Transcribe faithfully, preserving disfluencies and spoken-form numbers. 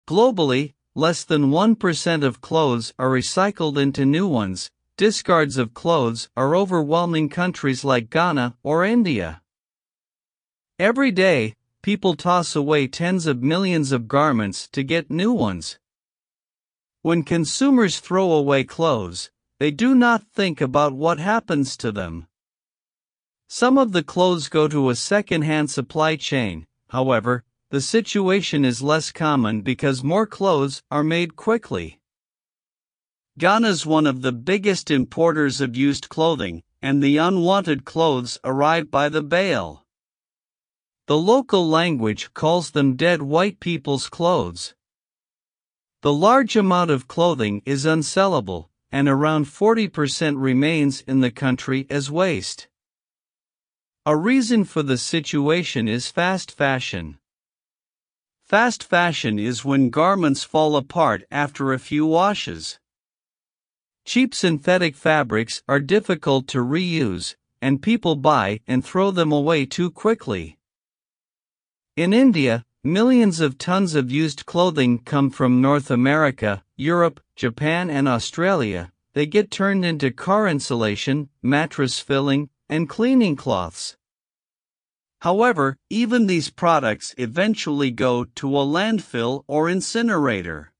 Globally, less than one percent of clothes are recycled into new ones. Discards of clothes are overwhelming countries like Ghana or India. Every day, people toss away tens of millions of garments to get new ones. When consumers throw away clothes, they do not think about what happens to them. Some of the clothes go to a second-hand supply chain. However, the situation is less common because more clothes are made quickly. Ghana is one of the biggest importers of used clothing, and the unwanted clothes arrive by the bale. The local language calls them dead white people's clothes. The large amount of clothing is unsellable, and around forty percent remains in the country as waste. A reason for the situation is fast fashion. Fast fashion is when garments fall apart after a few washes. Cheap synthetic fabrics are difficult to reuse, and people buy and throw them away too quickly. In India, millions of tons of used clothing come from North America, Europe, Japan, and Australia. They get turned into car insulation, mattress filling, and cleaning cloths. However, even these products eventually go to a landfill or incinerator.